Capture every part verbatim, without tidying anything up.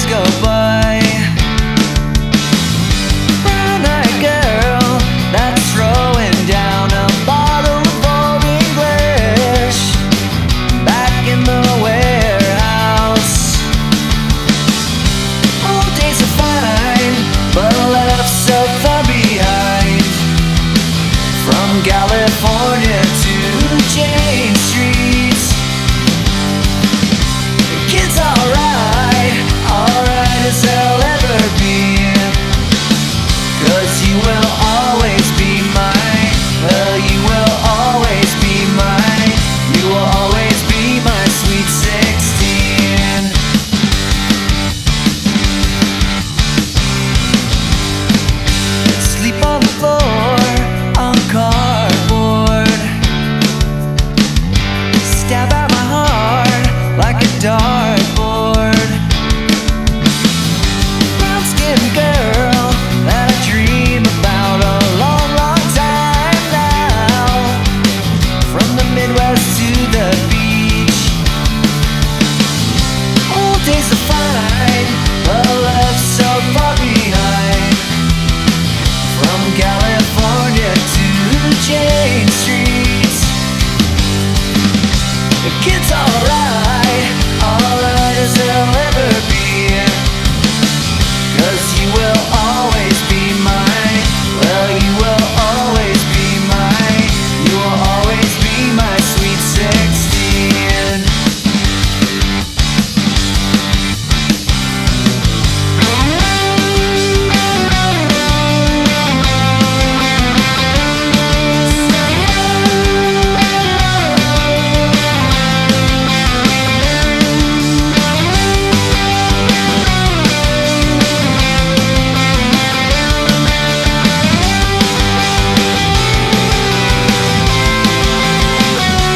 days go by. Brown-eyed girl that's throwing down a bottle of Old English back in the warehouse. Old days are fine, but left so far behind. From California to Jane Street, the kid's alright, alright as they'll ever be. 'Cause you will always be mine, well you will always be mine. You will always be my sweet sixteen. Sleep on the floor, on cardboard. Stab at my heart like a dartboard. Brown-skinned girl that I dream about a long, long time now. From the Midwest to the beach. Old days are fine, but left so far behind. From California to Jane Street, the kid's alright, alright as they'll ever be. 'Cause you will always be mine, well you will always be mine. You will always be my sweet sixteen.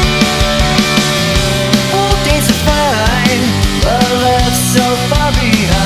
Old days are fine, but left so far behind.